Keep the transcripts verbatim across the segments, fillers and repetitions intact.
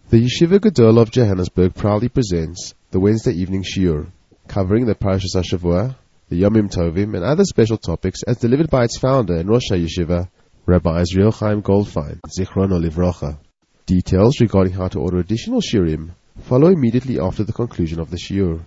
The Yeshiva Gadol of Johannesburg proudly presents the Wednesday evening shiur, covering the Parashas HaShavua, the Yomim Tovim, and other special topics as delivered by its founder and Rosh HaYeshiva, Rabbi Israel Chaim Goldfein, Zichrono Livrocha. Details regarding how to order additional shiurim follow immediately after the conclusion of the shiur.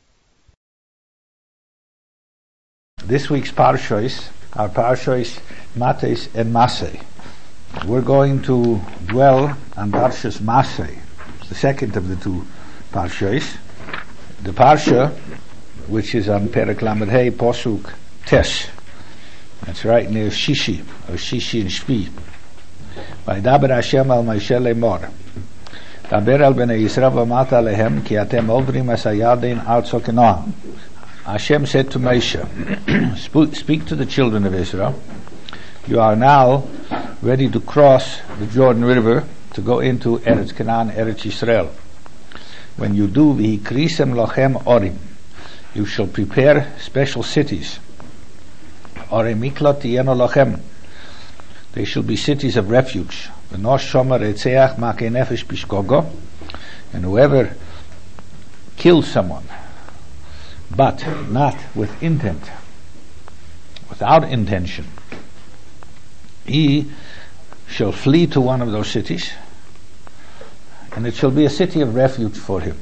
This week's Parashos are Parashos Mates and Masei. We're going to dwell on Parashas Masei, the second of the two Parashos. The Parsha, which is on Perek Lamed Hey, Posuk Tes. That's right near Shishi, or Shishi and Shvi. Vaydaber Hashem al Moshe lemor. Daber al bnei Yisrael v'amata alehem ki atem ovrim es hayarden artzo Canaan. Hashem said to Moshe, speak to the children of Israel. You are now ready to cross the Jordan River to go into Eretz Canaan, Eretz Yisrael. When you do, v'hikrisem lochem orim, you shall prepare special cities. Orim miklot tiyeno lochem, they shall be cities of refuge. V'nosh shomer etzeach makei nefesh bishgogo, and whoever kills someone, but not with intent, without intention, he shall flee to one of those cities, and it shall be a city of refuge for him.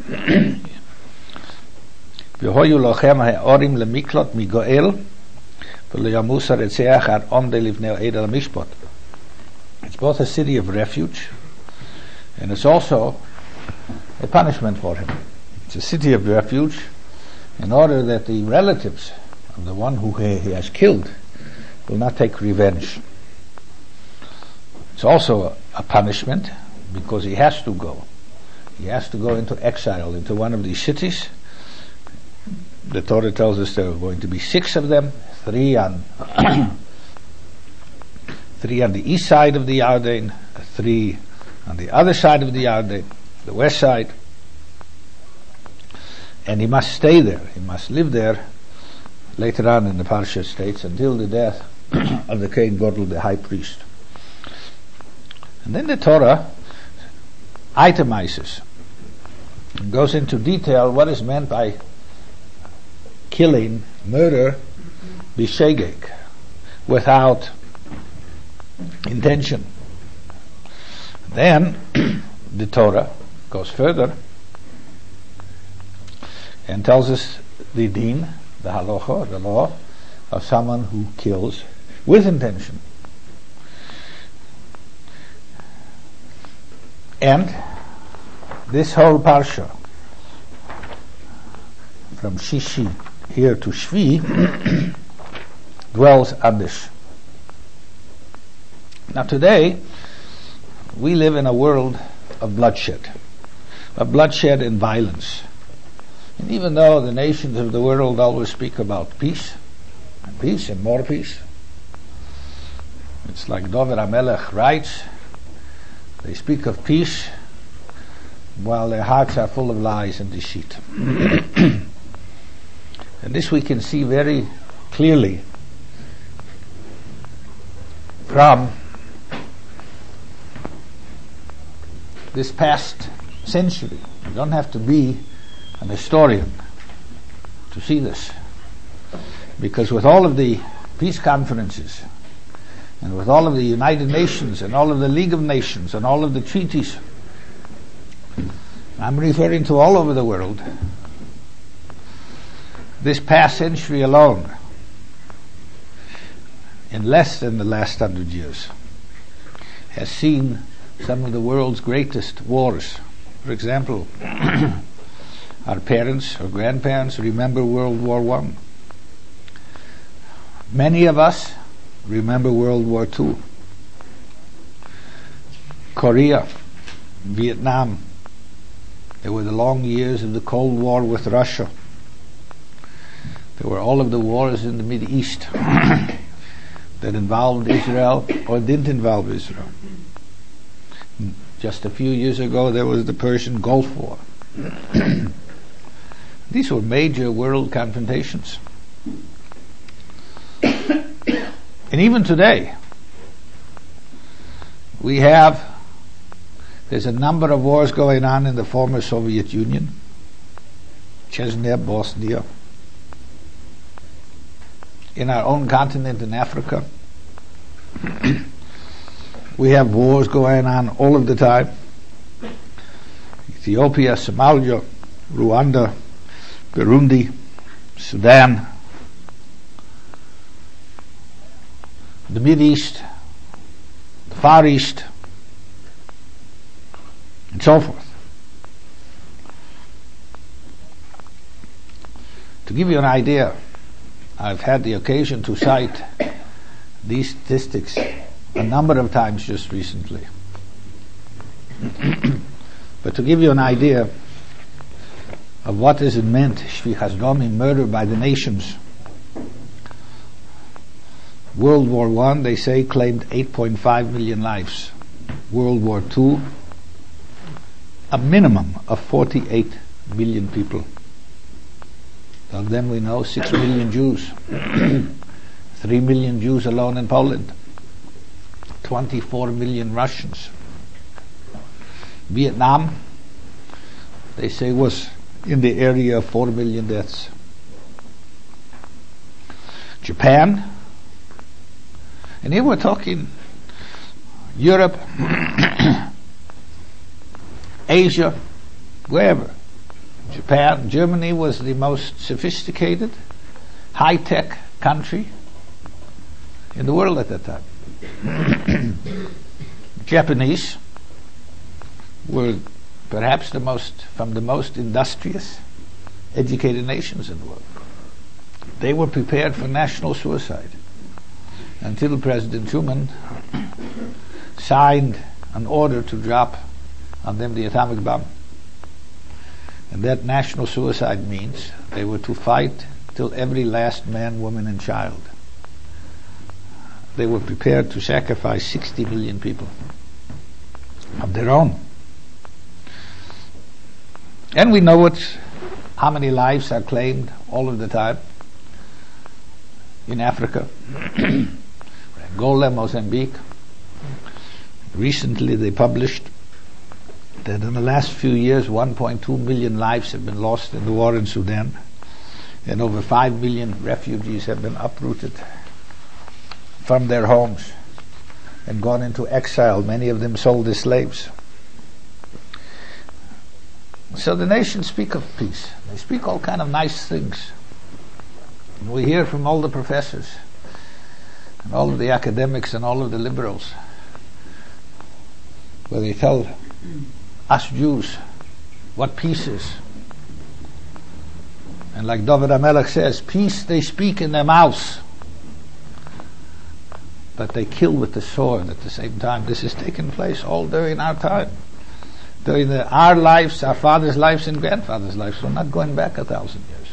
V'hoyu lochem ha'orim lemiklot migoel v'leyamusa retzeach ad omde livnei edel mishpot. It's both a city of refuge, and it's also a punishment for him. It's a city of refuge in order that the relatives of the one who he, he has killed will not take revenge. It's also a, a punishment because he has to go. He has to go into exile, into one of these cities. The Torah tells us there are going to be six of them, three on three on the east side of the Yarden, three on the other side of the Yarden, the west side. And he must stay there. He must live there. Later on in the Parsha states, until the death of the Kohen Gadol, the high priest. And then the Torah itemizes and goes into detail what is meant by killing, murder, bishegeg, without intention. Then the Torah goes further and tells us the din, the halacha, the law of someone who kills with intention. And this whole parsha, from Shishi here to Shvi, dwells on this. Now today, we live in a world of bloodshed, of bloodshed and violence. And even though the nations of the world always speak about peace, and peace and more peace, it's like Dover HaMelech writes, they speak of peace while their hearts are full of lies and deceit. And this we can see very clearly from this past century. You don't have to be an historian to see this, because with all of the peace conferences and with all of the United Nations and all of the League of Nations and all of the treaties, I'm referring to all over the world, this past century alone, in less than the last hundred years, has seen some of the world's greatest wars. For example, our parents or grandparents remember World War One. Many of us remember World War Two. Korea, Vietnam. There were the long years of the Cold War with Russia. There were all of the wars in the Middle East that involved Israel or didn't involve Israel. Just a few years ago, there was the Persian Gulf War. These were major world confrontations. And even today, we have There's a number of wars going on in the former Soviet Union, Chechnya, Bosnia, in our own continent in Africa. We have wars going on all of the time. Ethiopia, Somalia, Rwanda, Burundi, Sudan, the Mideast, the Far East, and so forth. To give you an idea, I've had the occasion to cite these statistics a number of times just recently. But to give you an idea of what is it meant, Shvichas Damim, murder by the nations. World War One, they say, claimed eight point five million lives. World War Two, a minimum of forty-eight million people. Of them we know six million Jews. three million Jews alone in Poland. twenty-four million Russians. Vietnam, they say, was in the area of four million deaths. Japan, and here we're talking Europe, Asia, wherever. Japan, Germany was the most sophisticated, high-tech country in the world at that time. Japanese were perhaps the most, from the most industrious, educated nations in the world. They were prepared for national suicide until President Truman signed an order to drop on them the atomic bomb. And that national suicide means they were to fight till every last man, woman, and child. They were prepared to sacrifice sixty million people of their own. And we know what, how many lives are claimed all of the time in Africa. Angola, Mozambique. Recently they published that in the last few years one point two million lives have been lost in the war in Sudan, and over five million refugees have been uprooted from their homes and gone into exile, many of them sold as slaves. So the nations speak of peace. They speak all kind of nice things. And we hear from all the professors and all of the academics and all of the liberals where they tell us Jews what peace is. And like David HaMelech says, peace they speak in their mouths, but they kill with the sword at the same time. This has taken place all during our time. During the, our lives, our fathers' lives and grandfathers' lives. We're not going back a thousand years.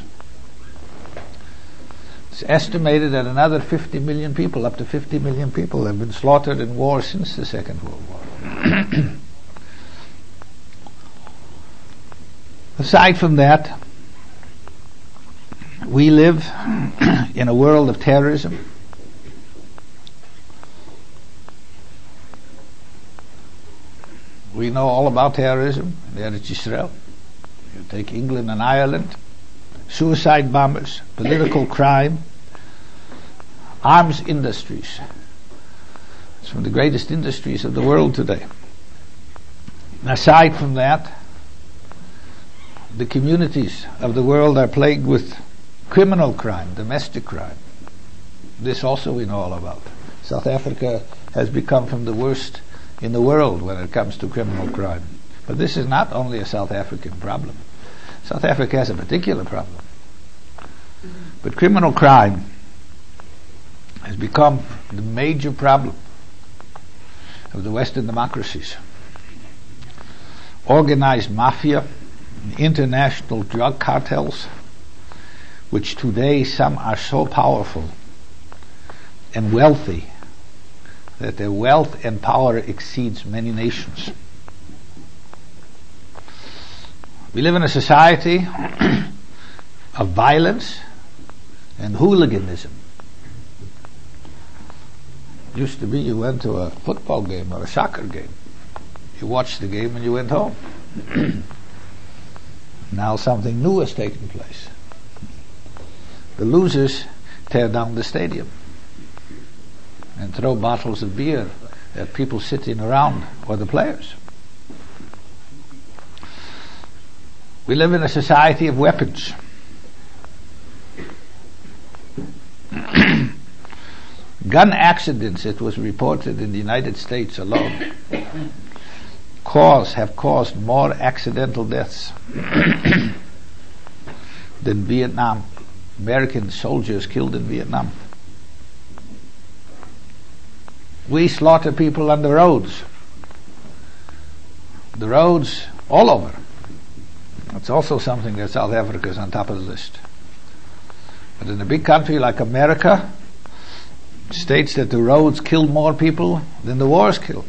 It's estimated that another fifty million people, up to fifty million people, have been slaughtered in war since the Second World War. Aside from that, we live in a world of terrorism. We know all about terrorism in Eretz Yisrael. You take England and Ireland, suicide bombers, political crime, arms industries. It's one of the greatest industries of the world today. And aside from that, the communities of the world are plagued with criminal crime, domestic crime. This also we know all about. South Africa has become from the worst in the world when it comes to criminal crime. But this is not only a South African problem. South Africa has a particular problem. But criminal crime has become the major problem of the Western democracies. Organized mafia, international drug cartels, which today some are so powerful and wealthy that their wealth and power exceeds many nations. We live in a society of violence and hooliganism. Used to be you went to a football game or a soccer game You watched the game and you went home. Now something new has taken place. The losers tear down the stadium and throw bottles of beer at people sitting around or the players. We live in a society of weapons. Gun accidents, it was reported in the United States alone, cause have caused more accidental deaths than Vietnam, American soldiers killed in Vietnam. We slaughter people on the roads. The roads all over. That's also something that South Africa is on top of the list. But in a big country like America, states that the roads kill more people than the wars kill.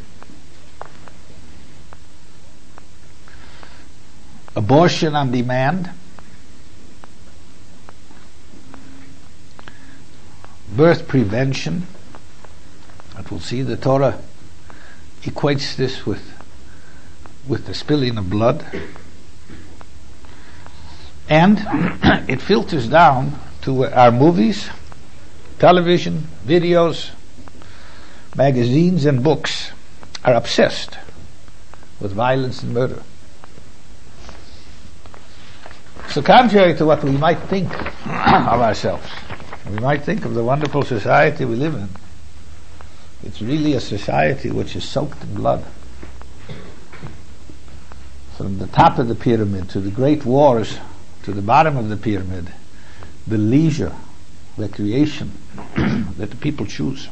Abortion on demand. Birth prevention. And we'll see the Torah equates this with with the spilling of blood. And it filters down to our movies, television, videos, magazines and books are obsessed with violence and murder. So contrary to what we might think of ourselves, we might think of the wonderful society we live in, it's really a society which is soaked in blood. From the top of the pyramid to the great wars to the bottom of the pyramid, the leisure, recreation that the people choose.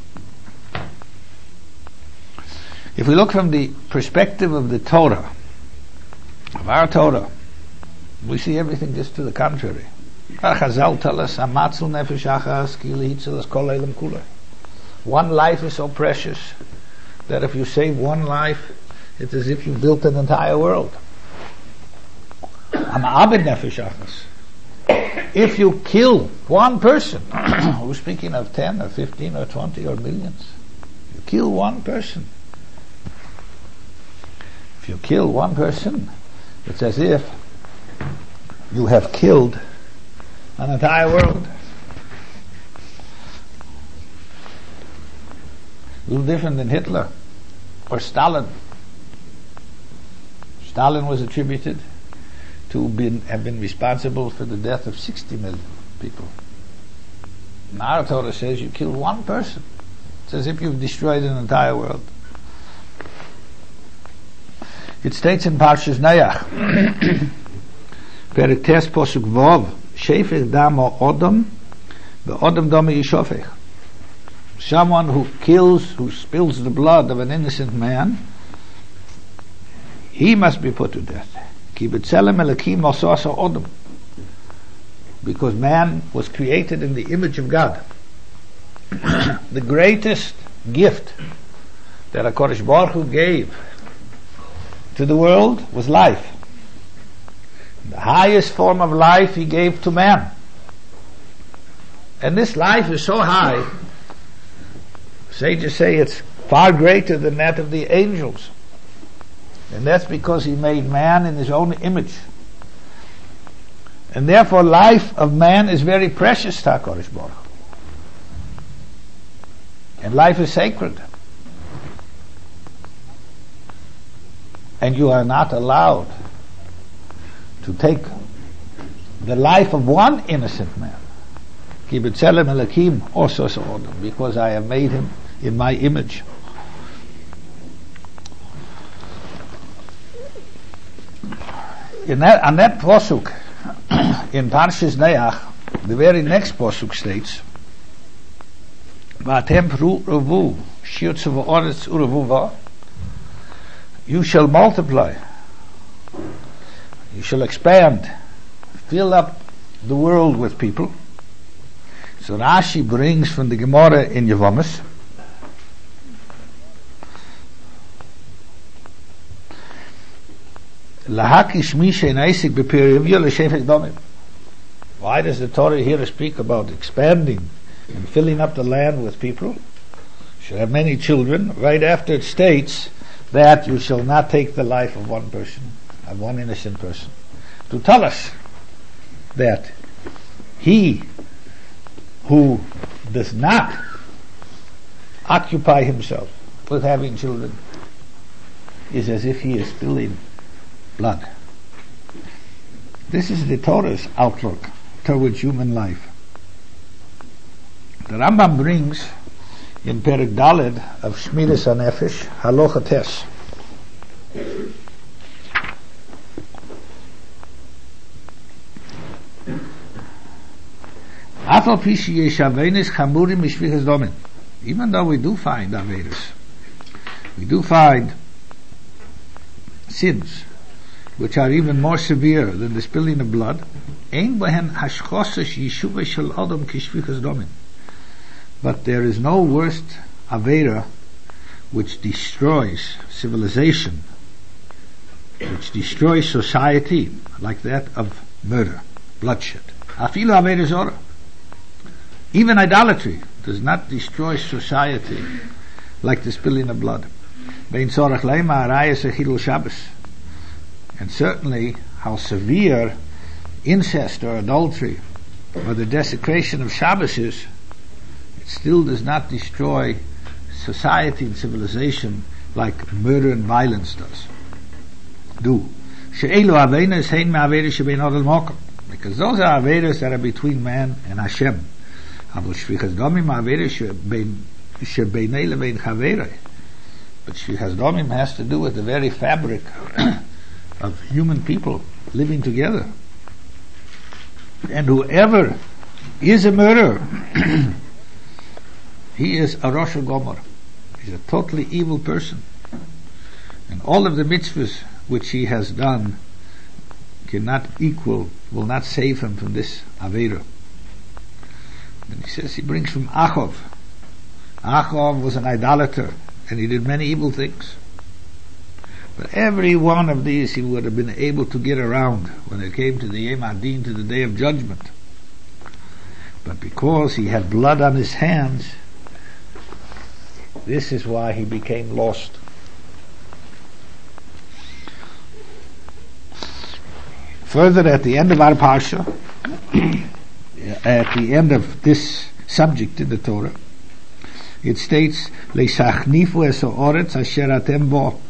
If we look from the perspective of the Torah, of our Torah, we see everything just to the contrary. Chazal tell us, "Amatzul nefesh achas ki lehitzil es kol olam kulei." One life is so precious that if you save one life, it's as if you built an entire world. Am abed nefesh achas. If you kill one person, we're speaking of ten or fifteen or twenty or millions, you kill one person. If you kill one person, it's as if you have killed an entire world. A little different than Hitler or Stalin. Stalin was attributed to been, have been responsible for the death of sixty million people. And our Torah says you killed one person. It's as if you've destroyed an entire world. It states in Parshas Nayach, Perek Tes Posuk Vov, Shefech Dam Odom, Ve'odom Dom Yishofech. Someone who kills, who spills the blood of an innocent man, he must be put to death. Ki b'tzelem Elokim also asa Odom. Because man was created in the image of God. The greatest gift that HaKadosh Baruch Hu gave to the world was life. The highest form of life he gave to man. And this life is so high, sages say it's far greater than that of the angels. And that's because he made man in his own image. And therefore life of man is very precious to HaKadosh Baruch Hu. And life is sacred. And you are not allowed to take the life of one innocent man. Ki b'tzelem Elokim also asa Odom, because I have made him in my image. In that, on that posuk in Parshas Nayach, the very next posuk states, "V'atem ruvu shiutzu v'oretz urevuva." You shall multiply, you shall expand, fill up the world with people. So Rashi brings from the Gemara in Yevomis, Lahakish mishe naisik b'perivya l'shefek domim. Why does the Torah here speak about expanding and filling up the land with people? Should have many children. Right after it states, that you shall not take the life of one person, of one innocent person, to tell us that he who does not occupy himself with having children is as if he is spilling blood. This is the Torah's outlook towards human life. The Rambam brings in Perek Daled of Shmiras HaNefesh, Halacha Tes. Afal pi sheyesh avenis chamurim mishvichas domin. Even though we do find averis, we do find sins which are even more severe than the spilling of blood. Ein behen hashchosas yeshuva shel adam kishvichas domin. But there is no worst avera which destroys civilization, which destroys society, like that of murder, bloodshed. Afilu avera zora. Even idolatry does not destroy society like the spilling of blood. And certainly how severe incest or adultery or the desecration of Shabbos is, it still does not destroy society and civilization like murder and violence does. Do. Because those are averas that are between man and Hashem. But shvichas domim has to do with the very fabric of human people living together. And whoever is a murderer, he is a Rosh Gomor. He's a totally evil person. And all of the mitzvahs which he has done cannot equal, will not save him from this Avera. And he says he brings from Achov. Achov was an idolater and he did many evil things. But every one of these he would have been able to get around when it came to the Yom Adin, to the Day of Judgment. But because he had blood on his hands, this is why he became lost. Further, at the end of our parsha, at the end of this subject in the Torah, it states, "Leishachnifu es ha'oretz asher atem bo,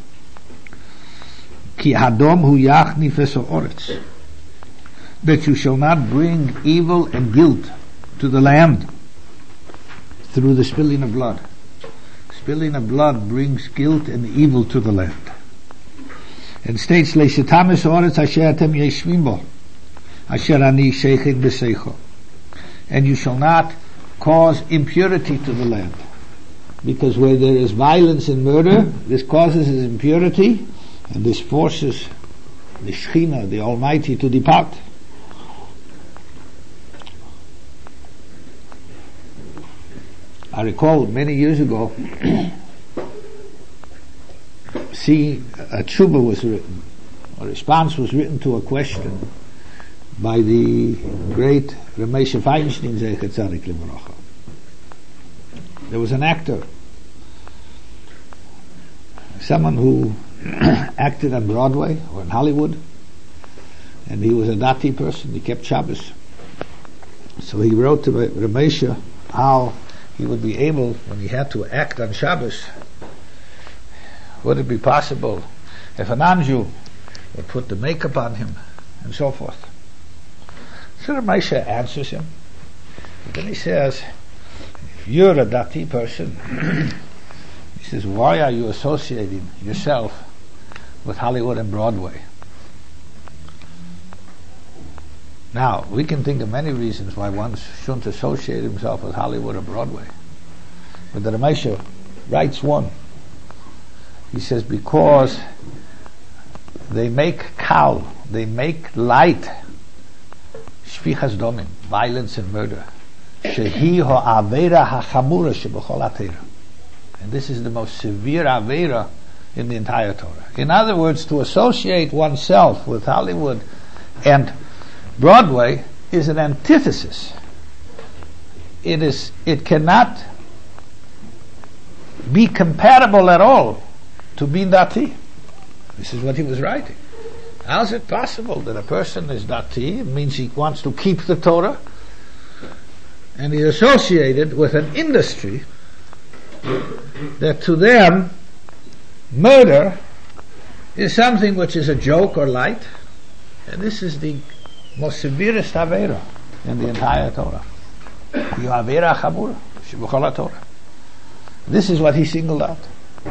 ki hadom hu yachnif es ha'oretz," that you shall not bring evil and guilt to the land through the spilling of blood. Spilling of blood brings guilt and evil to the land. And states, "Leishatam es ha'oretz asher atem yeshvim bo, asher ani sheichet b'seicho," and you shall not cause impurity to the land. Because where there is violence and murder, this causes impurity, and this forces the Shekhinah, the Almighty, to depart. I recall many years ago, see, a tshuva was written, a response was written to a question by the great Ramesha Feinstein Zeichet Tzadik Livracha. There was an actor, someone who acted on Broadway or in Hollywood, and he was a Dati person. He kept Shabbos. So he wrote to Ramesha how he would be able, when he had to act on Shabbos, would it be possible if a non-Jew would put the makeup on him and so forth. So Ramesha answers him. But then he says, if you're a Dati person, he says, why are you associating yourself with Hollywood and Broadway? Now, we can think of many reasons why one shouldn't associate himself with Hollywood or Broadway. But the Ramesha writes one. He says, because they make kal, they make light, shvichas domim, violence and murder. Shehi ha'avera ha'chamura shebechol ha'Torah. And this is the most severe avera in the entire Torah. In other words, to associate oneself with Hollywood and Broadway is an antithesis. It is, it cannot be compatible at all to be dati. This is what he was writing. How is it possible that a person is dati? It means he wants to keep the Torah, and he's associated with an industry that to them murder is something which is a joke or light, and this is the most severest avera in the entire Torah. You avera chabura sheb'chol Torah. This is what he singled out.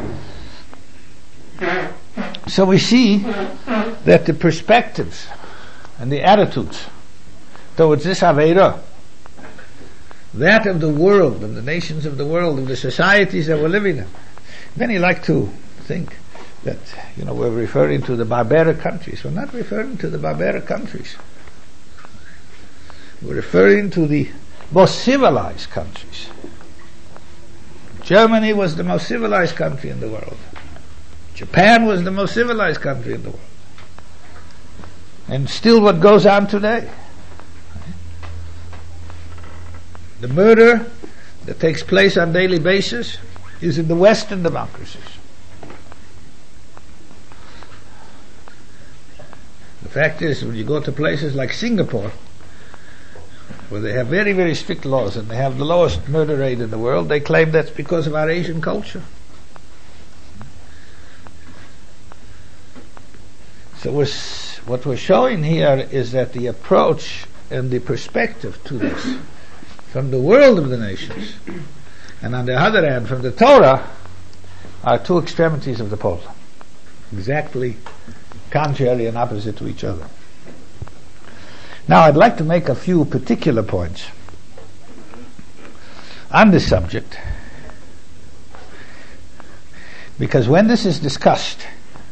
So we see that the perspectives and the attitudes towards this avera, that of the world, of the nations of the world, of the societies that we're living in. Many like to think that, you know, we're referring to the barbaric countries. We're not referring to the barbaric countries. We're referring to the most civilized countries. Germany was the most civilized country in the world. Japan was the most civilized country in the world. And still what goes on today. The murder that takes place on a daily basis is in the Western democracies. The fact is, when you go to places like Singapore, where they have very, very strict laws and they have the lowest murder rate in the world, they claim that's because of our Asian culture. So we're, what we're showing here is that the approach and the perspective to this from the world of the nations, and on the other hand from the Torah, are two extremities of the pole, exactly contrary and opposite to each other. Now I'd like to make a few particular points on this subject, because when this is discussed,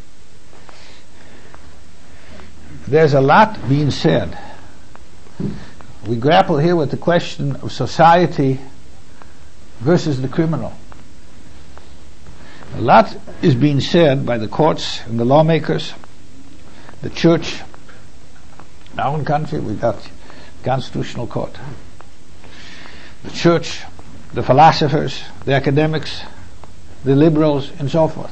there's a lot being said. We grapple here with the question of society versus the criminal. A lot is being said by the courts and the lawmakers, the church. In our own country, we've got constitutional court. The church, the philosophers, the academics, the liberals, and so forth.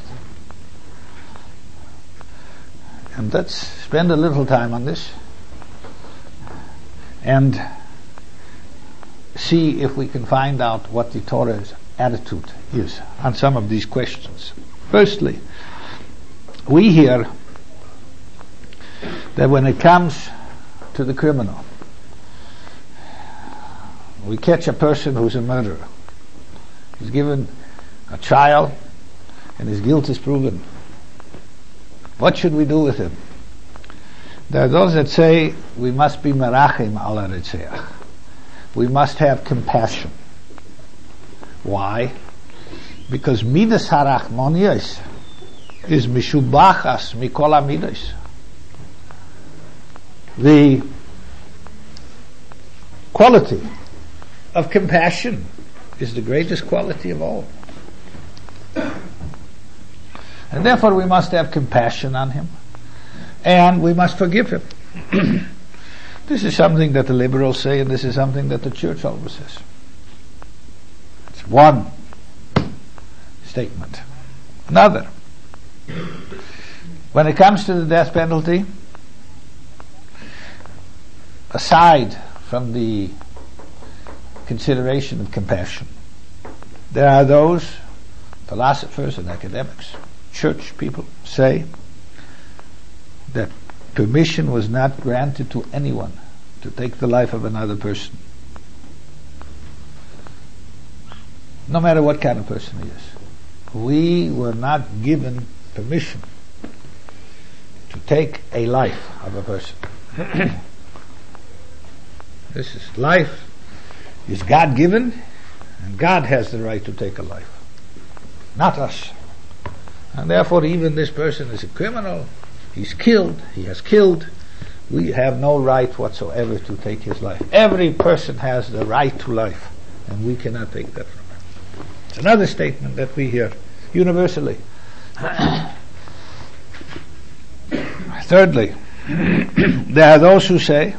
And let's spend a little time on this and see if we can find out what the Torah's attitude is on some of these questions. Firstly, we hear that when it comes to the criminal, we catch a person who's a murderer. He's given a trial and his guilt is proven. What should we do with him? There are those that say we must be merachim al haretzeach. We must have compassion. Why? Because midas harachmonios is mishubachas mikol hamidos. The quality of compassion is the greatest quality of all. And therefore we must have compassion on him. And we must forgive him. This is something that the liberals say, and this is something that the church always says. It's one statement. Another. When it comes to the death penalty, aside from the consideration of compassion, there are those philosophers and academics, church people, say that permission was not granted to anyone to take the life of another person, no matter what kind of person he is. We were not given permission to take a life of a person. This is life is God given, and God has the right to take a life, not us. And therefore even this person is a criminal. He's killed, he has killed, we have no right whatsoever to take his life. Every person has the right to life, and we cannot take that from him. It's another statement that we hear universally. Thirdly, there are those who say,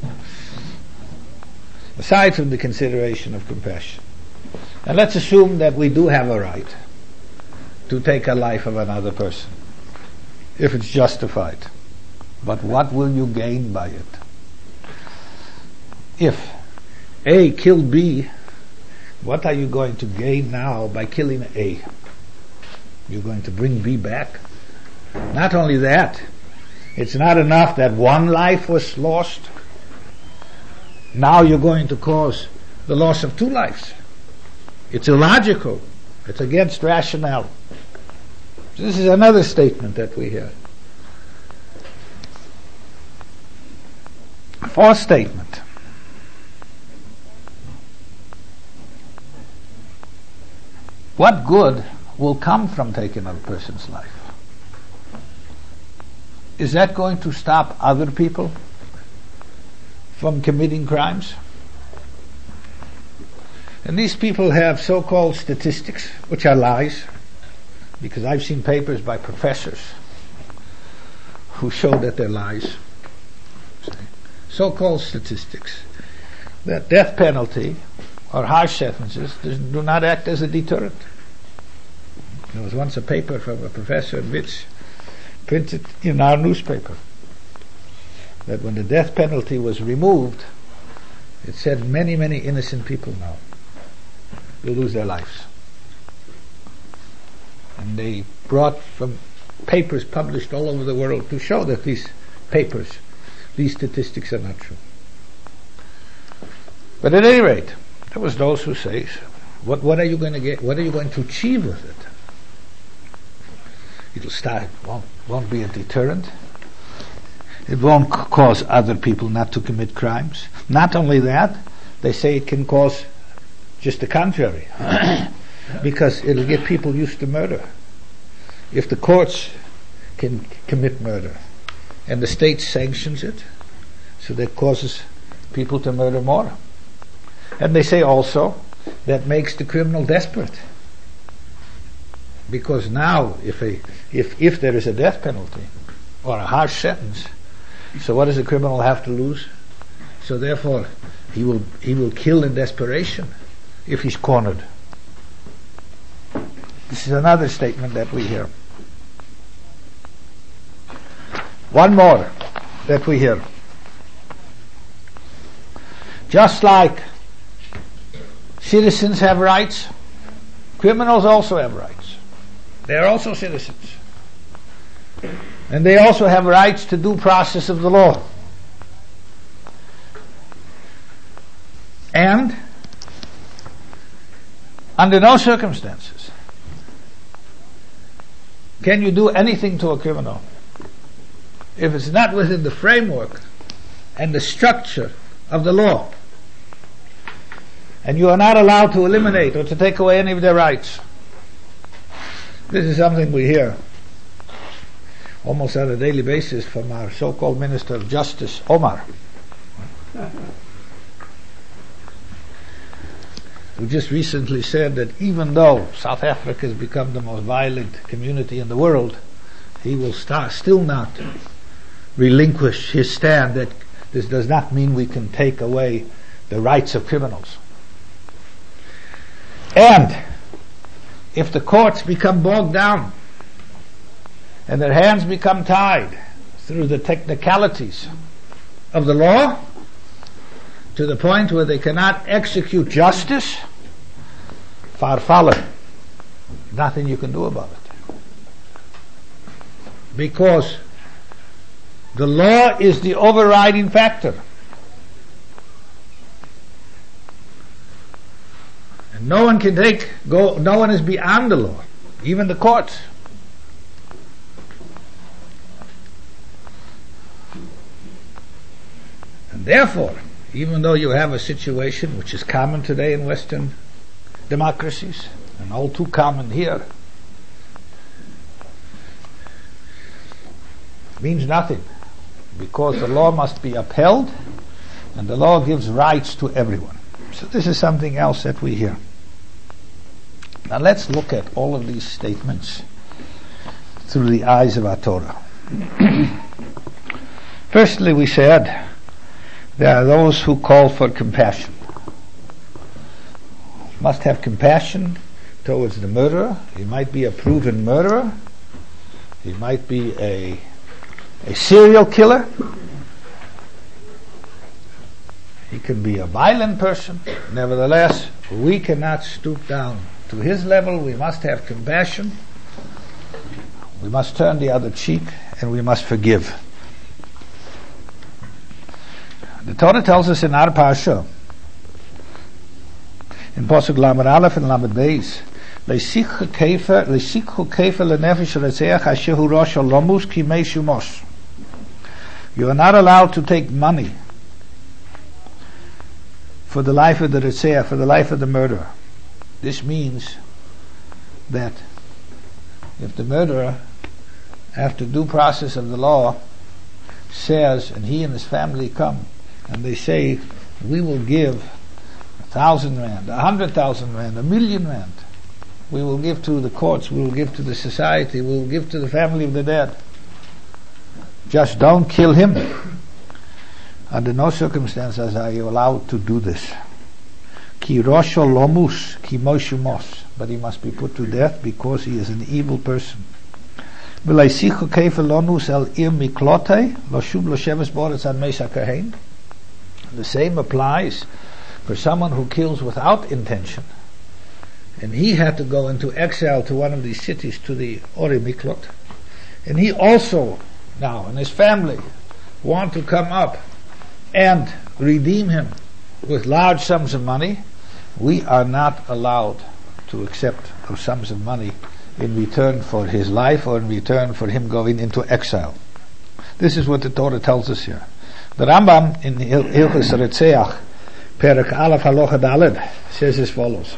aside from the consideration of compassion, and let's assume that we do have a right to take a life of another person, if it's justified. But what will you gain by it? If A killed B, what are you going to gain now by killing A? You're going to bring B back? Not only that, it's not enough that one life was lost. Now you're going to cause the loss of two lives. It's illogical. It's against rationale. This is another statement that we hear. Fourth statement. What good will come from taking a person's life? Is that going to stop other people from committing crimes? And these people have so-called statistics, which are lies, because I've seen papers by professors who show that they're lies. So-called statistics that death penalty or harsh sentences do not act as a deterrent. There was once a paper from a professor which printed in our newspaper that when the death penalty was removed, it said many, many innocent people now will lose their lives. And they brought from papers published all over the world to show that these papers, these statistics are not true. But at any rate, there was those who say, what, what are you going to get? What are you going to achieve with it? It'll start, won't, won't be a deterrent. It won't c- cause other people not to commit crimes. Not only that, they say it can cause just the contrary. Because it'll get people used to murder. If the courts can commit murder and the state sanctions it, so that causes people to murder more. And they say also that makes the criminal desperate. Because now, if a if if there is a death penalty or a harsh sentence, so what does the criminal have to lose? So therefore, he will he will kill in desperation if he's cornered. This is another statement that we hear. One more that we hear. Just like citizens have rights, criminals also have rights. They are also citizens. And they also have rights to due process of the law. And under no circumstances can you do anything to a criminal if it's not within the framework and the structure of the law. And you are not allowed to eliminate or to take away any of their rights. This is something we hear almost on a daily basis from our so-called Minister of Justice, Omar, who just recently said that even though South Africa has become the most violent community in the world, he will start, still not relinquish his stand that this does not mean we can take away the rights of criminals. And if the courts become bogged down and their hands become tied through the technicalities of the law to the point where they cannot execute justice, farfallen, nothing you can do about it. Because the law is the overriding factor. And no one can take, go, no one is beyond the law, even the courts. And therefore, even though you have a situation which is common today in Western democracies, and all too common here, means nothing, because the law must be upheld, and the law gives rights to everyone. So this is something else that we hear. Now let's look at all of these statements through the eyes of our Torah. Firstly, we said there are those who call for compassion. Must have compassion towards the murderer. He might be a proven murderer. He might be a a serial killer. He can be a violent person. Nevertheless, we cannot stoop down to his level. We must have compassion. We must turn the other cheek, and we must forgive. The Torah tells us in our parsha, in Pasuk Lamed Aleph and Lamed Beis, Leisikhu kefer, leisikhu kefer lenefesh retzeach asher hu rosh halomus ki mei shumos. You are not allowed to take money for the life of the retzeach, for the life of the murderer. This means that if the murderer, after due process of the law, says, and he and his family come, and they say, we will give a thousand rand, a hundred thousand rand, a million rand, we will give to the courts, we will give to the society, we will give to the family of the dead. Just don't kill him. Under no circumstances are you allowed to do this. Ki rosho lomus, ki moshumos. But he must be put to death because he is an evil person. The same applies for someone who kills without intention. And he had to go into exile to one of these cities, to the Ori Miklot. And he also, now, and his family, want to come up and redeem him with large sums of money. We are not allowed to accept those sums of money in return for his life or in return for him going into exile. This is what the Torah tells us here. The Rambam in Hilchos Retzeach, Perek Aleph Halacha Daled, says as follows.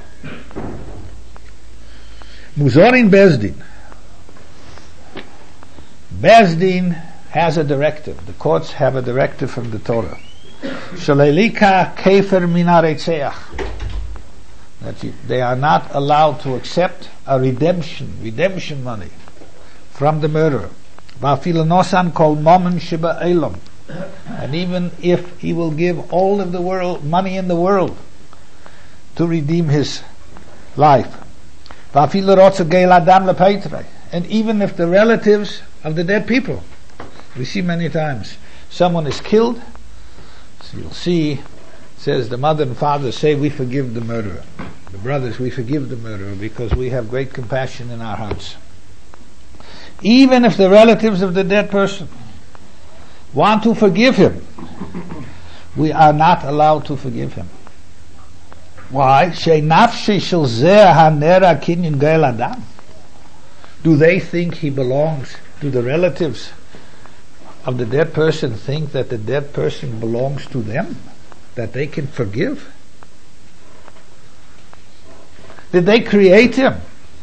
Muzorin Bezdin. Bezdin has a directive. The courts have a directive from the Torah. Shalelika kefer mina retzeach. That you, they are not allowed to accept a redemption, redemption money from the murderer. Va'afilanosan kol momen shiba elam. And even if he will give all of the world, money in the world, to redeem his life. Va'afilu rotzu geil adam lepeitrei. And even if the relatives of the dead people, we see many times, someone is killed, so you'll see, it says the mother and father say, we forgive the murderer. The brothers, we forgive the murderer because we have great compassion in our hearts. Even if the relatives of the dead person want to forgive him, we are not allowed to forgive him. Why? Do they think he belongs? Do the relatives of the dead person think that the dead person belongs to them? That they can forgive? Did they create him?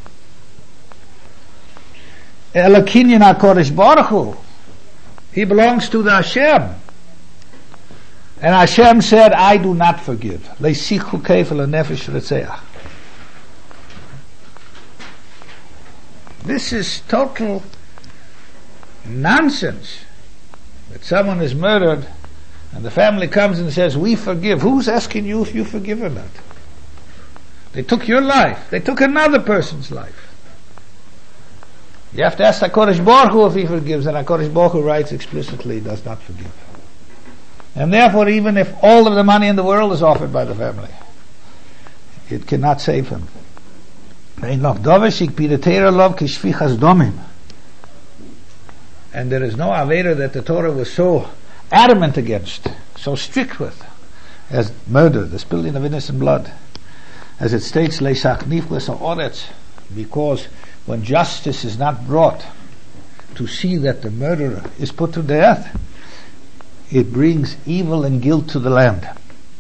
Elokinyan HaKodesh Baruch Hu. He belongs to the Hashem. And Hashem said, I do not forgive. Leisikhu kefer lenefesh retzeach. This is total nonsense. That someone is murdered and the family comes and says, we forgive. Who's asking you if you forgive or not? They took your life. They took another person's life. You have to ask HaKodesh Baruch Hu if he forgives, and HaKodesh Baruch Hu writes explicitly he does not forgive. And therefore, even if all of the money in the world is offered by the family, it cannot save him. And there is no Avera that the Torah was so adamant against, so strict with, as murder, the spilling of innocent blood. As it states, because when justice is not brought to see that the murderer is put to death, it brings evil and guilt to the land.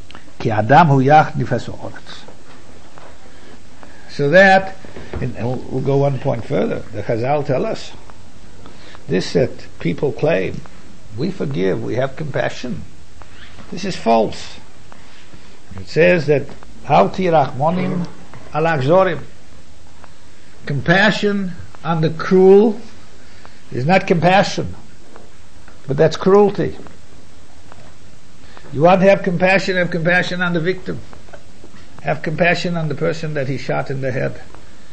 So that, and we'll go one point further, the Chazal tell us, this that people claim, we forgive, we have compassion, this is false. It says that, how tirachmonim alachzorim. Compassion on the cruel is not compassion, but that's cruelty. You want to have compassion, have compassion on the victim. Have compassion on the person that he shot in the head.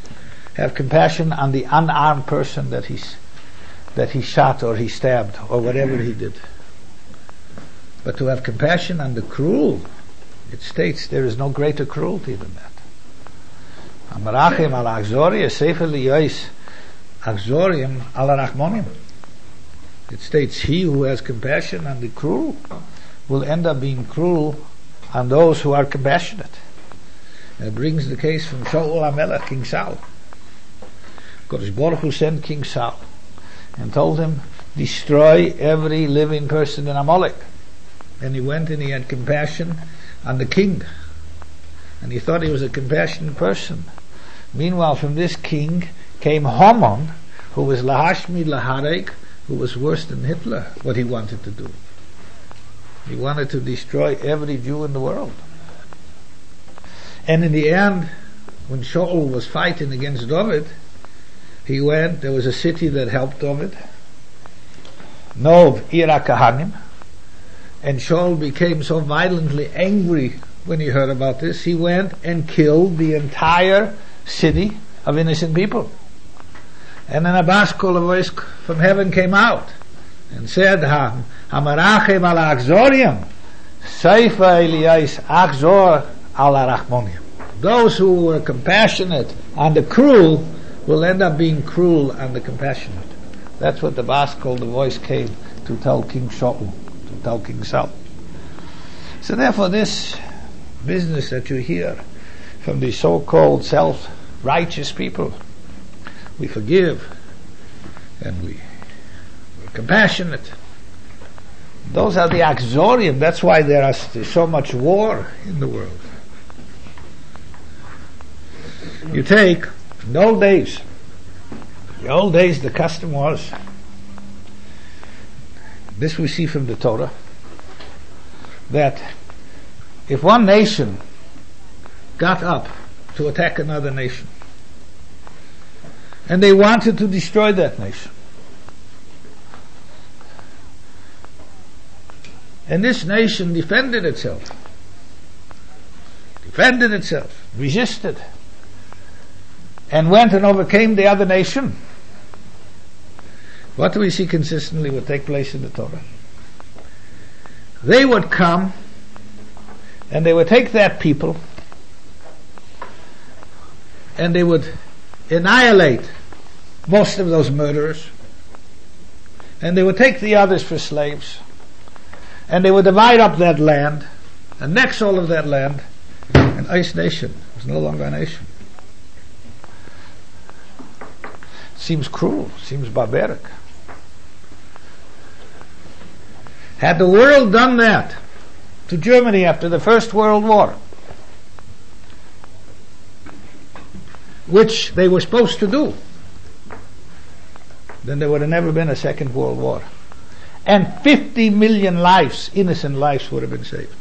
have compassion on the unarmed person that he's that he shot or he stabbed or whatever he did. But to have compassion on the cruel, it states there is no greater cruelty than that. Amarachim al achzoria sefer liyos achzorim al rachmonim. It states he who has compassion on the cruel will end up being cruel on those who are compassionate. And it brings the case from Shaul HaMelech, King Saul. Kodesh Baruch Hu sent King Saul and told him, destroy every living person in Amalek. And he went and he had compassion on the king. And he thought he was a compassionate person. Meanwhile, from this king came Haman, who was Lahashmi Laharek, who was worse than Hitler, what he wanted to do. He wanted to destroy every Jew in the world. And in the end, when Shaul was fighting against David, he went, there was a city that helped David, Nov Ira Kahanim, and Shaul became so violently angry when he heard about this, he went and killed the entire city of innocent people. And then a baskol, a voice from heaven came out and said, Hamarachem al achzorium, Seifa Elias achzor al rachmonium. Those who were compassionate on the cruel will end up being cruel on the compassionate. That's what the baskol, the voice came to tell King Shaul, to tell King Saul. So therefore this business that you hear from the so-called self-righteous people, we forgive and we, we're compassionate. Those are the achzorium. That's why there is so much war in the world. You take, in the old days, the old days the custom was, this we see from the Torah, that if one nation got up to attack another nation, and they wanted to destroy that nation, and this nation defended itself, defended itself, resisted, and went and overcame the other nation, what do we see consistently would take place in the Torah? They would come and they would take that people and they would annihilate most of those murderers, and they would take the others for slaves, and they would divide up that land, annex all of that land, and Ice Nation was no longer a nation. Seems cruel, seems barbaric. Had the world done that to Germany after the First World War, which they were supposed to do, then there would have never been a Second World War. And fifty million lives, innocent lives, would have been saved.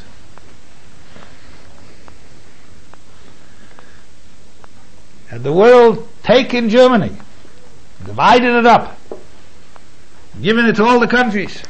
Had the world taken Germany, divided it up, given it to all the countries,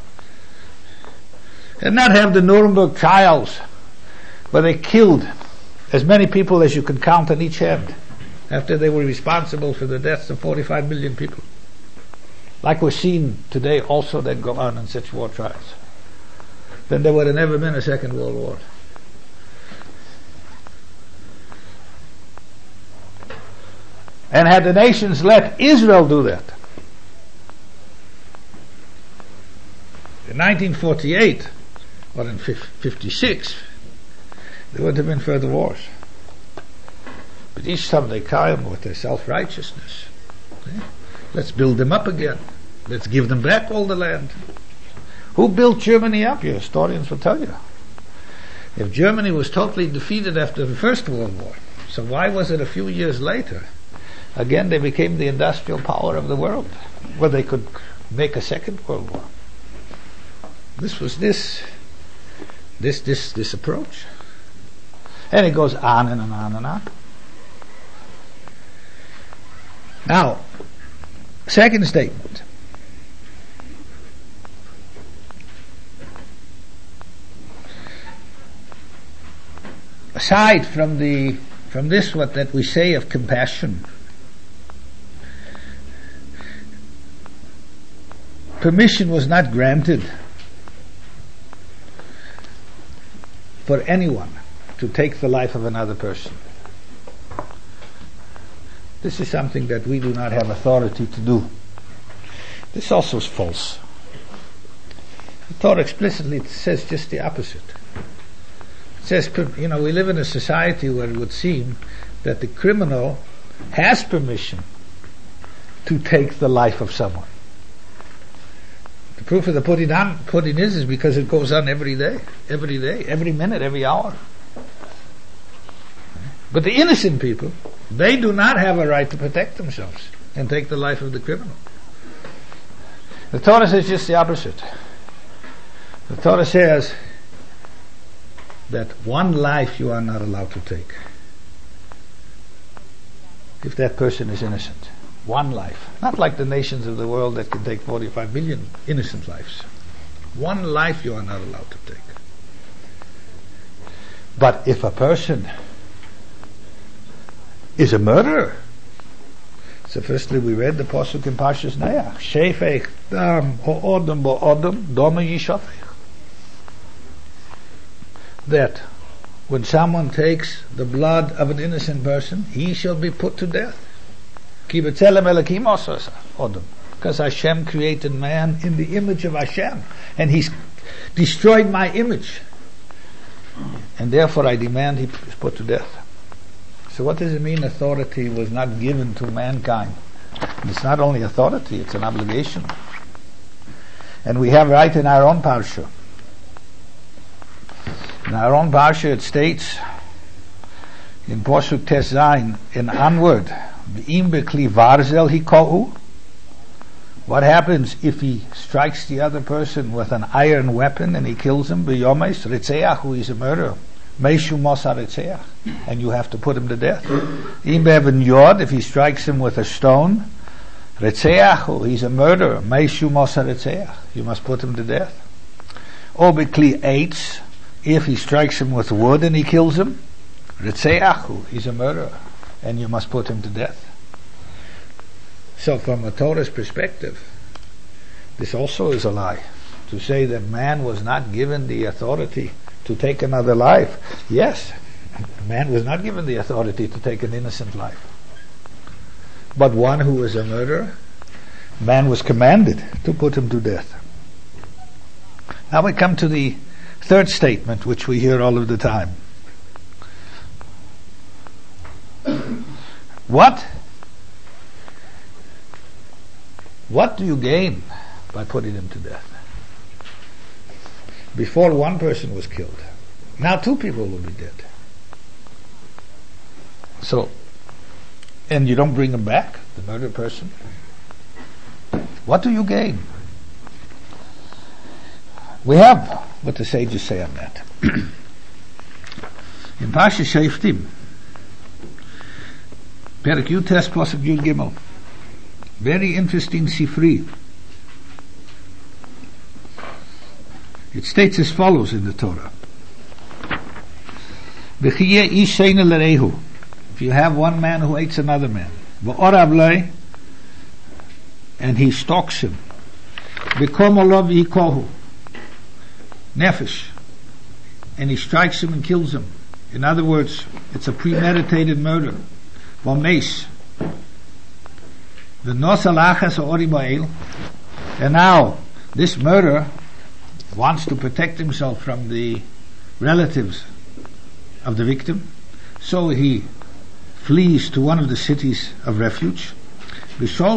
and not have the Nuremberg trials where they killed as many people as you could count on each hand after they were responsible for the deaths of forty-five million people, like we're seeing today also that go on in such war trials, then there would have never been a Second World War. And had the nations let Israel do that, in nineteen forty-eight or in fifty-six, there would have been further wars. But each time they come with their self-righteousness, okay? Let's build them up again. Let's give them back all the land. Who built Germany up? Your historians will tell you. If Germany was totally defeated after the First World War, so why was it a few years later again they became the industrial power of the world, where they could make a Second World War? This was this this this this approach. And it goes on and on and on. Now, second statement. Aside from the from this what that we say of compassion permission was not granted for anyone to take the life of another person. This is something that we do not have authority to do. This also is false. The Torah explicitly says just the opposite. It says, you know, we live in a society where it would seem that the criminal has permission to take the life of someone. The proof of the putting on, putting is, is because it goes on every day, every day, every minute, every hour. But the innocent people, they do not have a right to protect themselves and take the life of the criminal. The Torah says just the opposite. The Torah says that one life you are not allowed to take if that person is innocent. One life. Not like the nations of the world that can take forty-five million innocent lives. One life you are not allowed to take. But if a person is a murderer, so firstly we read the pasuk in Parshas Noach, Shefech dam ha'odom ba'odom doma yishafech, that when someone takes the blood of an innocent person, he shall be put to death. Ki b'tzelem Elokim osas odom, because Hashem created man in the image of Hashem, and he's destroyed my image, and therefore I demand he is put to death. So what does it mean authority was not given to mankind? It's not only authority, it's an obligation. And we have right in our own parsha. In our own parsha it states in Posuk Tes Zayin, in onward, V'im bekli varzel hikohu. What happens if he strikes the other person with an iron weapon and he kills him? B'yomes ritzeach, who is a murderer. Meishu mosa ritzeach, and you have to put him to death. Im be'evan yod, if he strikes him with a stone, ritzeach, who he's a murderer. Meishu mosa ritzeach, you must put him to death. Or bekli eitz, if he strikes him with wood and he kills him, ritzeach, he's a murderer, and you must put him to death. So from a Torah's perspective, this also is a lie. To say that man was not given the authority to take another life. Yes, man was not given the authority to take an innocent life. But one who was a murderer, man was commanded to put him to death. Now we come to the third statement, which we hear all of the time. What? What do you gain by putting him to death? Before one person was killed, now two people will be dead. So, and you don't bring him back, the murdered person. What do you gain? We have what the sages say on that. In Parsha Shoftim, Perek Yud Tes Pasuk Yud Gimel, very interesting sifri. It states as follows in the Torah: If you have one man who hates another man, and he stalks him, nefesh, and he strikes him and kills him. In other words, it's a premeditated murder. And now this murderer wants to protect himself from the relatives of the victim, so he flees to one of the cities of refuge. So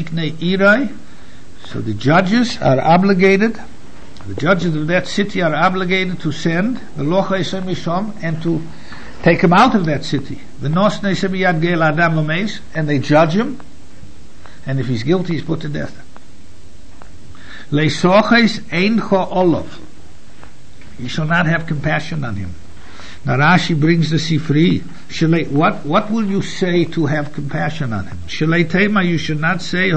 the judges are obligated, the judges of that city are obligated to send the locha misham and to take him out of that city. And they judge him, and if he's guilty, he's put to death. You shall not have compassion on him. Now Rashi brings the sifri. What what will you say to have compassion on him? You should not say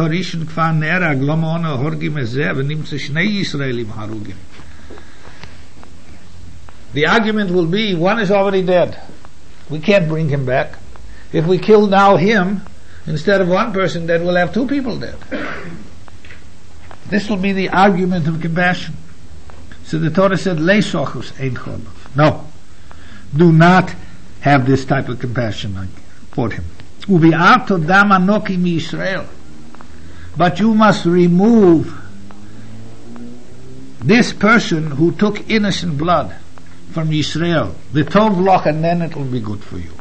the argument will be, one is already dead, we can't bring him back. If we kill now him, instead of one person dead, we'll have two people dead. This will be the argument of compassion. So the Torah said, Leisochus ein cholov. No. Do not have this type of compassion for him. Uvi'ato dam anoki mi Yisrael. But you must remove this person who took innocent blood from Yisrael. The tov loch, and then it will be good for you.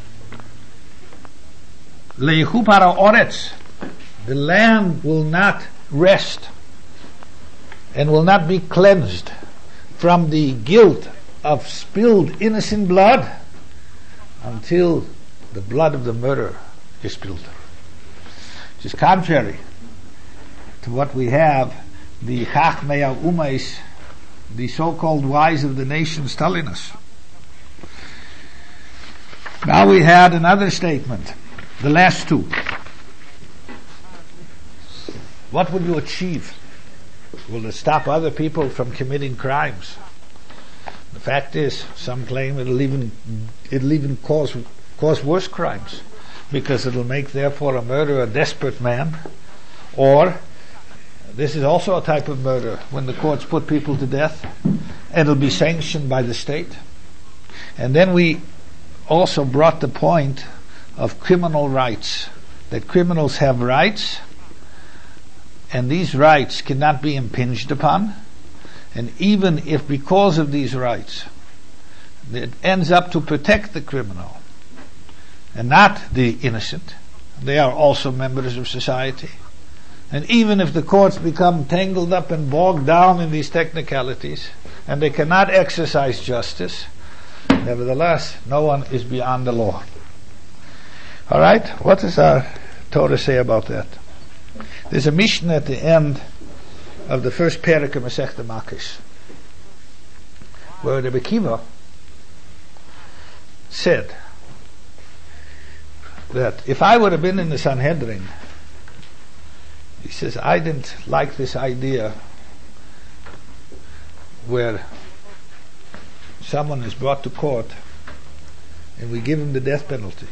Leichu para oretz. The land will not rest and will not be cleansed from the guilt of spilled innocent blood until the blood of the murderer is spilled. Which is contrary to what we have the Chachmei Umais, the so-called wise of the nations, telling us. Now we had another statement, the last two. What will you achieve? Will it stop other people from committing crimes? The fact is, some claim it'll even it'll even cause cause worse crimes, because it'll make therefore a murderer a desperate man. Or this is also a type of murder when the courts put people to death, and it'll be sanctioned by the state. And then we also brought the point of criminal rights, that criminals have rights, and these rights cannot be impinged upon. And even if because of these rights it ends up to protect the criminal and not the innocent, they are also members of society. And even if the courts become tangled up and bogged down in these technicalities and they cannot exercise justice, nevertheless no one is beyond the law. Alright, what does our Torah say about that? There's a Mishnah at the end of the first parak of Masechta Makos, where the Rebbe Akiva said that if I would have been in the Sanhedrin, he says, I didn't like this idea where someone is brought to court and we give him the death penalty.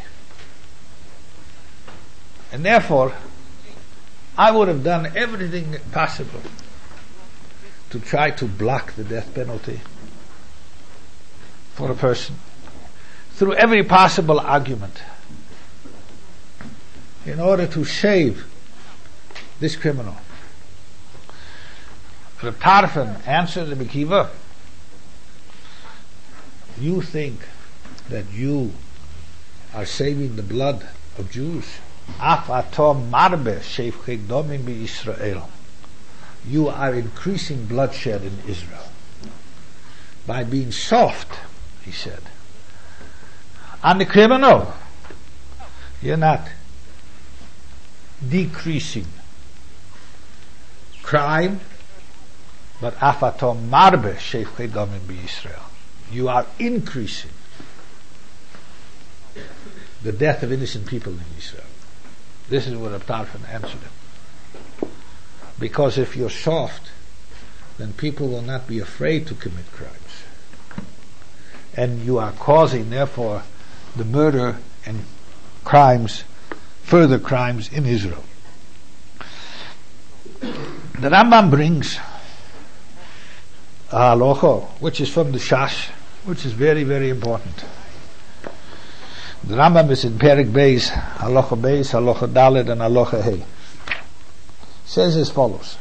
And therefore, I would have done everything possible to try to block the death penalty for a person through every possible argument in order to save this criminal. Reb Tarfon answered Rebbe Akiva, you think that you are saving the blood of Jews? You are increasing bloodshed in Israel by being soft, he said. On the criminal, you're not decreasing crime, but afatom marbe shefchei domim b'Yisrael. You are increasing the death of innocent people in Israel. This is what Reb Tarfon answered him. Because if you're soft, then people will not be afraid to commit crimes. And you are causing, therefore, the murder and crimes, further crimes in Israel. The Rambam brings a halacha, which is from the Shash, which is very, very important. The Rambam is in Perek Beis, halacha Beis, halacha Daled, and halacha Hey. Says as follows: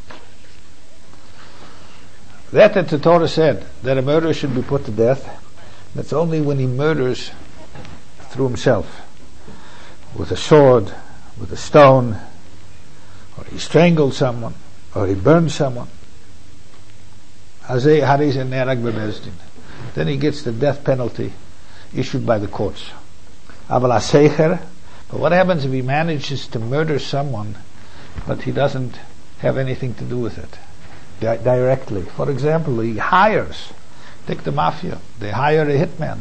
that that the Torah said that a murderer should be put to death, that's only when he murders through himself, with a sword, with a stone, or he strangled someone, or he burned someone. Then he gets the death penalty issued by the courts. But what happens if he manages to murder someone, but he doesn't have anything to do with it di- directly? For example, he hires, take the mafia, they hire a hitman.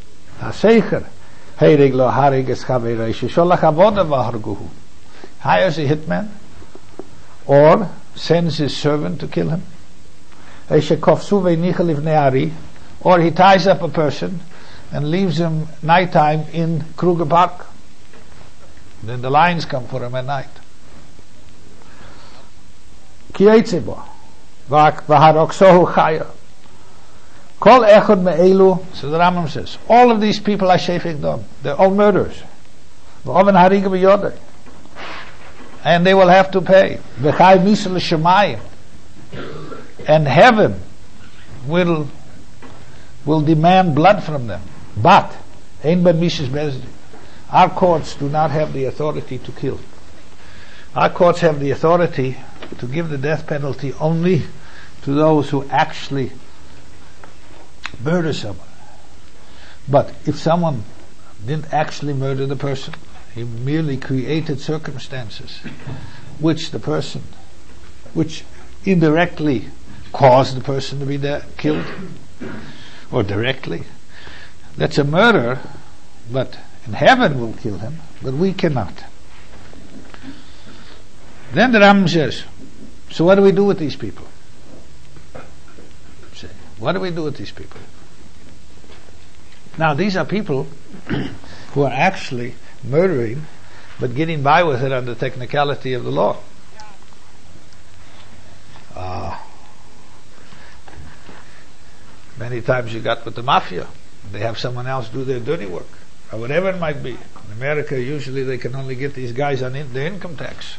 Hires a hitman, or sends his servant to kill him. Or he ties up a person and leaves him nighttime in Kruger Park. Then the lions come for him at night. kiyetze bo, v'haroksohu chaya. Kol echad me'elu, so the Rambam says, all of these people are shefek dam. They're all murderers. V'oven hariga b'yodei. And they will have to pay. V'chai misa l'shamayim. And heaven will will demand blood from them. But ein ben mishas bezdin. Our courts do not have the authority to kill. Our courts have the authority to give the death penalty only to those who actually murder someone. But if someone didn't actually murder the person, he merely created circumstances which the person, which indirectly caused the person to be de- killed, or directly, that's a murder, but in heaven will kill him, but we cannot. Then the Rambam says, so what do we do with these people? Say, what do we do with these people? Now these are people who are actually murdering, but getting by with it under technicality of the law. Uh, many times you got with the mafia. They have someone else do their dirty work, or whatever it might be. In America, usually they can only get these guys on in, their income tax.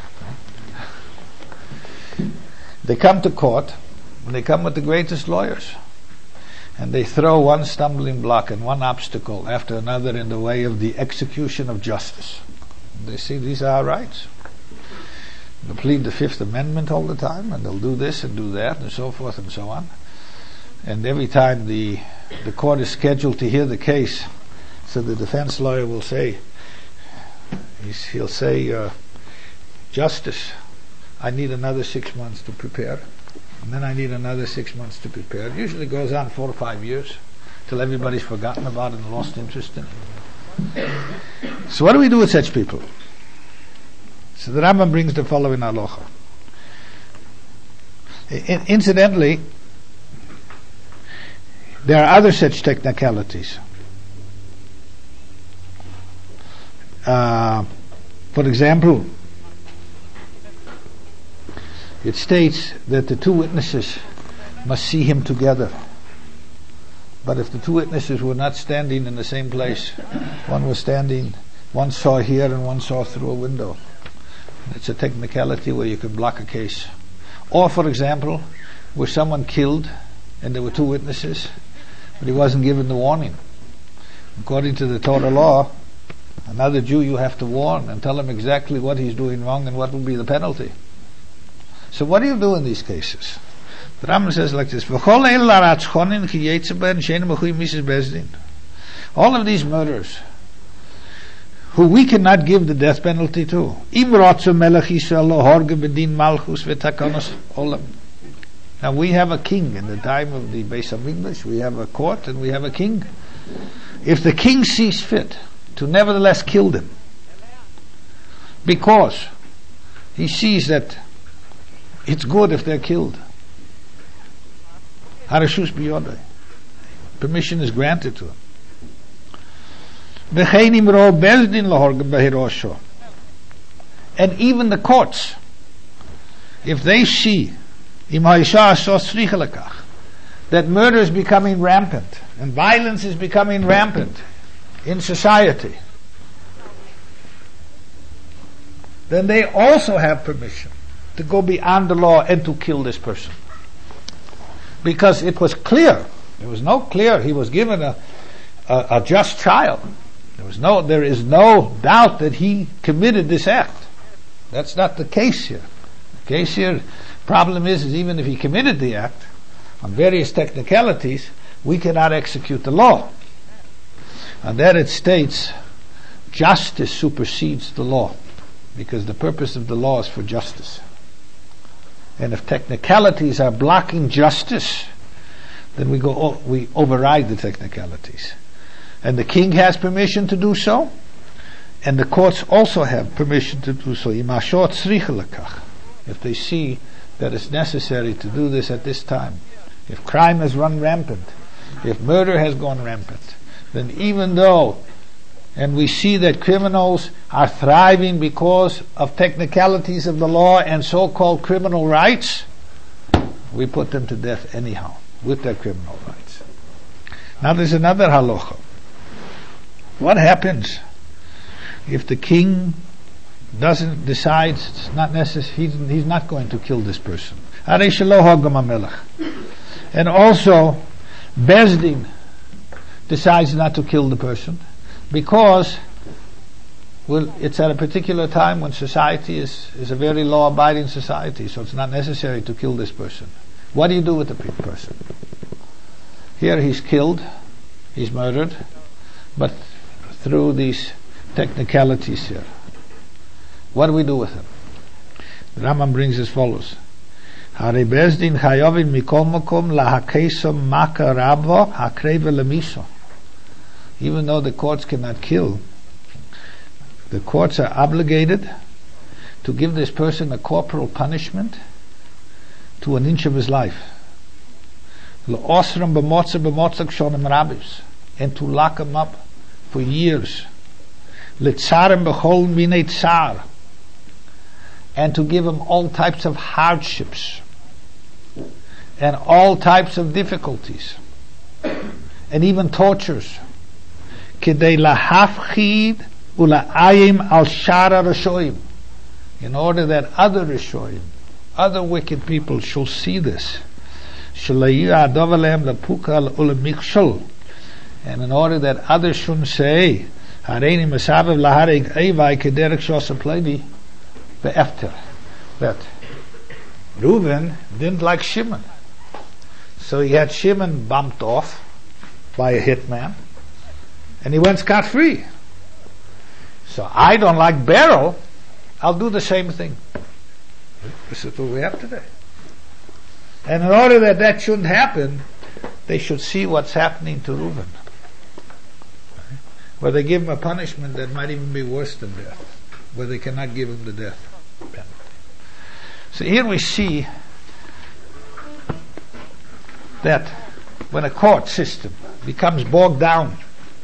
They come to court, and they come with the greatest lawyers, and they throw one stumbling block and one obstacle after another in the way of the execution of justice. They see these are our rights. They'll plead the Fifth Amendment all the time, and they'll do this and do that, and so forth and so on. And every time the the court is scheduled to hear the case, so the defense lawyer will say, he's, he'll say, uh, Justice, I need another six months to prepare, and then I need another six months to prepare. It usually goes on four or five years till everybody's forgotten about it and lost interest in it. So what do we do with such people? So the Rambam brings the following halacha. I- incidentally, there are other such technicalities. Uh, for example, it states that the two witnesses must see him together. But if the two witnesses were not standing in the same place, one was standing, one saw here and one saw through a window, it's a technicality where you can block a case. Or, for example, where someone killed and there were two witnesses, but he wasn't given the warning. According to the Torah law, another Jew you have to warn and tell him exactly what he's doing wrong and what will be the penalty. So what do you do in these cases? The Rambam says like this: all of these murderers who we cannot give the death penalty to, now we have a king in the time of the Beis Hamikdash. We have a court and we have a king. If the king sees fit to nevertheless kill them, because he sees that it's good if they're killed, harashus biyodai, permission is granted to him. And even the courts, if they see that murder is becoming rampant and violence is becoming rampant in society, then they also have permission to go beyond the law and to kill this person. Because it was clear, there was no clear, he was given a, a, a just trial. There was no, there is no doubt that he committed this act. That's not the case here. The case here, problem is, is even if he committed the act, on various technicalities, we cannot execute the law. And there it states, justice supersedes the law, because the purpose of the law is for justice. And if technicalities are blocking justice, then we go, we override the technicalities. And the king has permission to do so, and the courts also have permission to do so. If they see that it's necessary to do this at this time, if crime has run rampant, if murder has gone rampant, then even though and we see that criminals are thriving because of technicalities of the law and so-called criminal rights, we put them to death anyhow, with their criminal rights. Now there's another halacha. What happens if the king doesn't decide it's not necessary, he's, he's not going to kill this person? And also, Bezdin decides not to kill the person because, well, it's at a particular time when society is, is a very law-abiding society, so it's not necessary to kill this person. What do you do with the person? Here he's killed, he's murdered, but through these technicalities here. What do we do with him? The Rambam brings as follows. Hari Bezdin chayovim mikol makom lahakeisom maka rabbo hakreva lemiso. Even though the courts cannot kill, the courts are obligated to give this person a corporal punishment to an inch of his life. Le'osram b'motza b'motzak shonim rabbis, and to lock him up for years. Le'tzarim b'chol minei tzar, and to give him all types of hardships and all types of difficulties and even tortures. Kidei lahafchid ula'ayim al shara rashoim, in order that other rashoim, other wicked people shall see this. Shalayu adovalem lapukal ulamichshol, and in order that others shouldn't say hareini masavev laharig evai kederek shosapleni be'efter, that Reuven didn't like Shimon, so he had Shimon bumped off by a hitman, and he went scot-free. So I don't like Beryl, I'll do the same thing. This is what we have today. And in order that that shouldn't happen, they should see what's happening to Reuven, where they give him a punishment that might even be worse than death, where they cannot give him the death penalty. So here we see that when a court system becomes bogged down,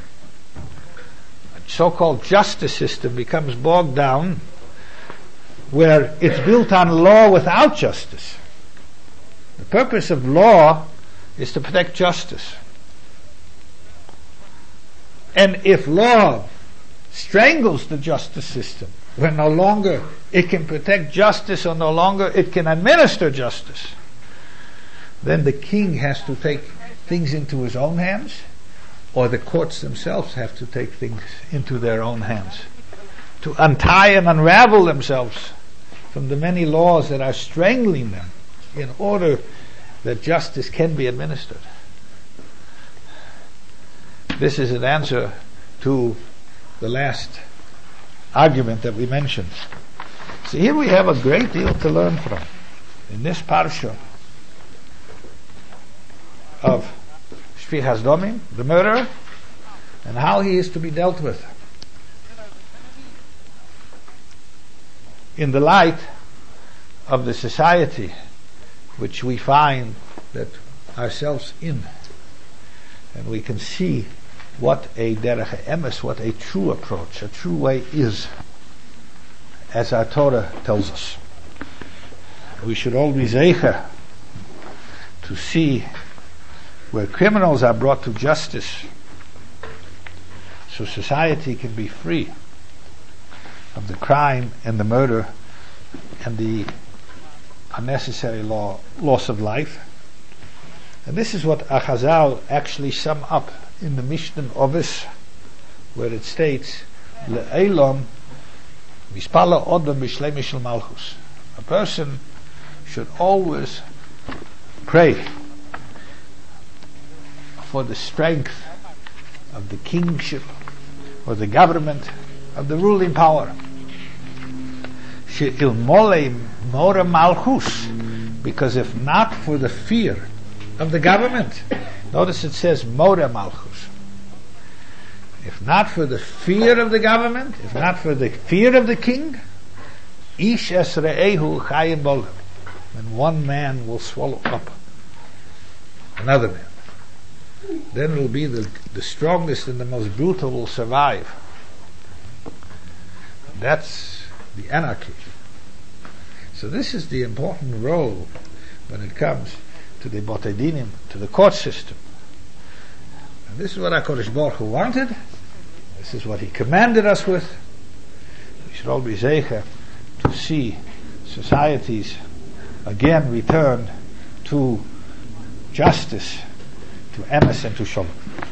a so-called justice system becomes bogged down, where it's built on law without justice. The purpose of law is to protect justice. And if law strangles the justice system, when no longer it can protect justice or no longer it can administer justice, then the king has to take things into his own hands, or the courts themselves have to take things into their own hands, to untie and unravel themselves from the many laws that are strangling them in order that justice can be administered. This is an answer to the last argument that we mentioned. So here we have a great deal to learn from in this parsha of Shfichas Domim, the murderer, and how he is to be dealt with in the light of the society which we find that ourselves in, and we can see what a derech emes, what a true approach, a true way is, as our Torah tells us. We should all be zeicher to see where criminals are brought to justice, so society can be free of the crime and the murder and the unnecessary law, loss of life. And this is what Achazal actually sum up in the Mishnah Ovis, where it states, Le'elam mispala odom b'shlei mishel malchus. A person should always pray for the strength of the kingship or the government of the ruling power. She'ilmolei mora malchus, because if not for the fear of the government, notice it says mora malchus. If not for the fear of the government, if not for the fear of the king, ish es re'ehu chayim bolem, then one man will swallow up another man. Then will be the, the strongest and the most brutal will survive. That's the anarchy. So this is the important role when it comes to the Botei Dinim, to the court system. And this is what HaKadosh Baruch Hu wanted. This is what He commanded us with. We should all be zeicher to see societies again return to justice, to emes and to shalom.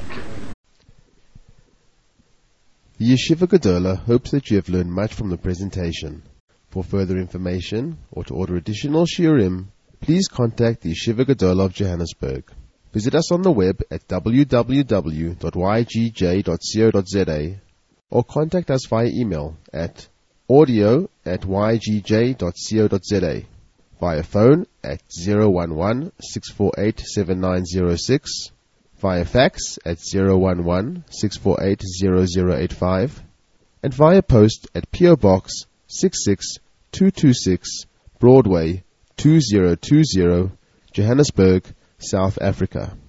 The Yeshiva Gedola hopes that you have learned much from the presentation. For further information or to order additional shiurim, please contact the Yeshiva Gedola of Johannesburg. Visit us on the web at w w w dot y g j dot co dot z a or contact us via email at audio at y g j dot co dot z a, via phone at zero one one, six four eight, seven nine zero six, via fax at zero one one, six four eight, zero zero eight five, and via post at P O Box six six two two six, Broadway two zero two zero, Johannesburg, South Africa.